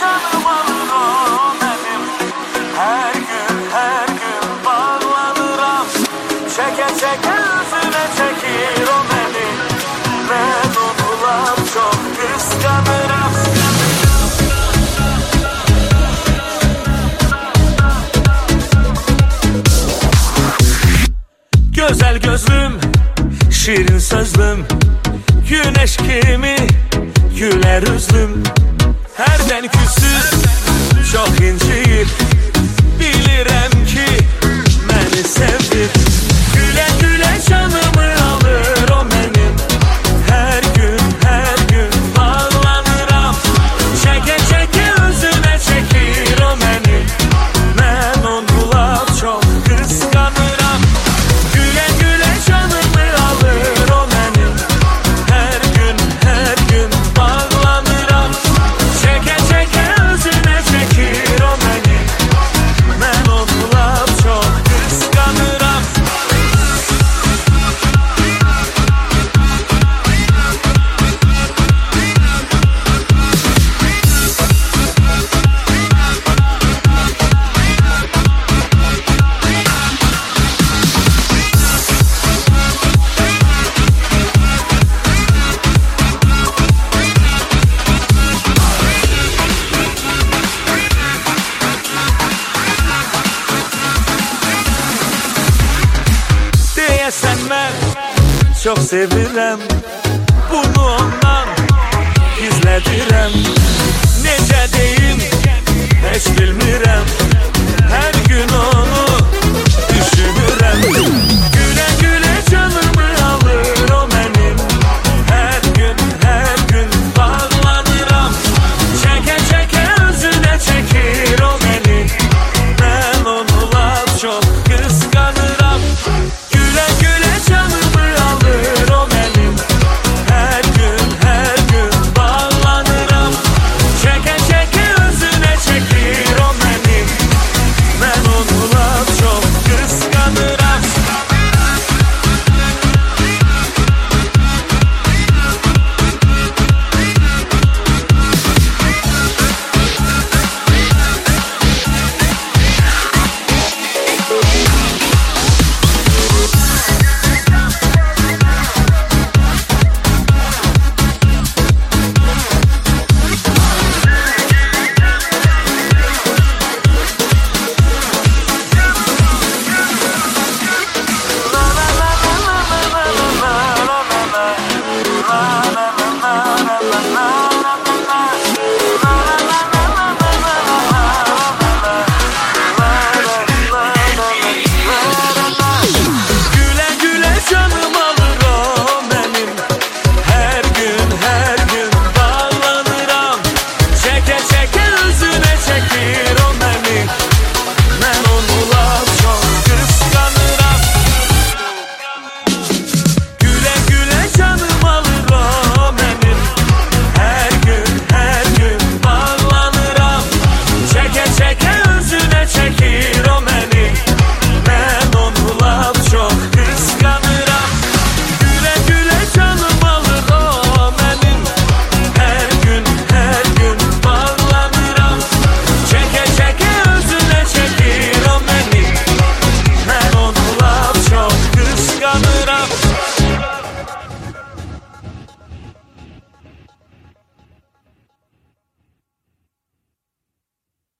canım alır o benim. Her gün bağlanıram. Çeke çeke özüne çekir o beni. Ben onunla çok kıskanırım. Güzel gözlüm, şirin sözlüm, güneş kimi güler üzlüm. Herden küsüz, çok inciyir. Bilirəm ki beni sevdir. Güle güle canımı alır o benim. Her gün bağlanıram. Çeke çeke özüne çekir o beni. Ben onunla çok kıskanıram. Güle güle canımı alır o benim. Her gün bağlanıram. Çeke çeke özüne çekir o beni. Ben onunla çok kıskanıram. Deyəsən mən çox sevirəm. Bunu ondan gizlədirəm. Necə deyim heç bilmirəm. Hər gün onu düşünürəm.